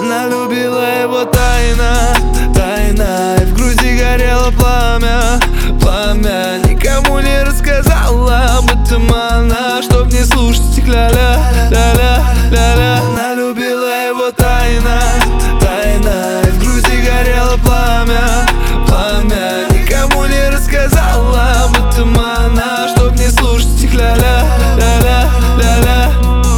Она любила его тайно, тайна, и в груди горело пламя, пламя. Никому не рассказала об этом она, чтоб не слушать их ля-ля, ля-ля, ля-ля. Она любила его тайно, тайна, и в груди горело пламя, пламя. Никому не рассказала об этом она, чтоб не слушать их ля-ля, ля-ля, ля-ля.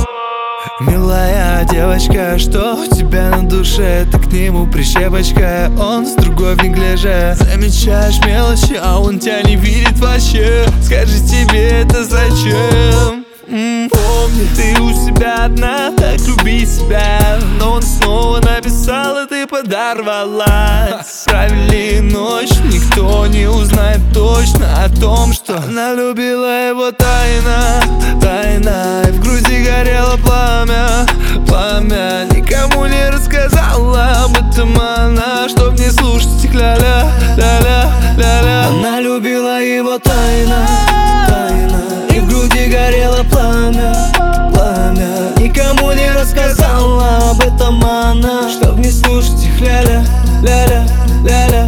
Милая девочка, что у тебя на душе? Ты к нему прищепочка, он с другой в неглиже. Замечаешь мелочи, а он тебя не видит вообще. Скажи, тебе это зачем? Помни, ты у себя одна, так люби себя. Но он снова написал, и ты подорвалась. Провели ночь, никто не узнает точно о том, что она любила его тайно, тайна, и в груди горело пламя, пламя. Никому не рассказала об этом она, чтоб не слушать их ля-ля, ля-ля, ля-ля. Она любила его тайно, тайна, и в груди горело пламя, пламя. Никому не рассказала об этом она, чтоб не слушать их ля-ля, ля-ля, ля-ля.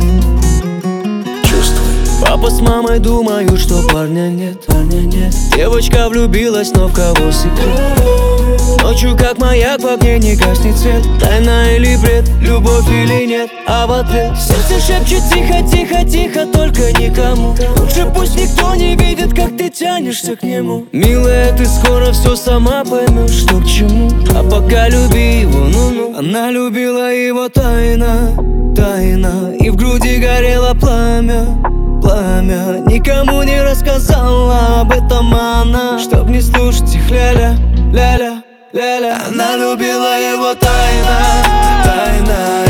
Папа с мамой думают, что парня нет, парня нет. Девочка влюбилась, но в кого секрет? Ночью как маяк в огне не гаснет свет. Тайна или бред, любовь или нет? А в ответ сердце шепчет тихо, тихо, тихо, только никому. Лучше пусть никто не видит, как ты тянешься к нему. Милая, ты скоро все сама поймешь, что к чему. А пока люби его, ну-ну. Она любила его тайно, тайна, и в груди горело пламя, пламя. Никому не рассказала об этом она, чтоб не слушать их ля-ля, ля-ля, ля-ля. Она любила его тайно, тайна,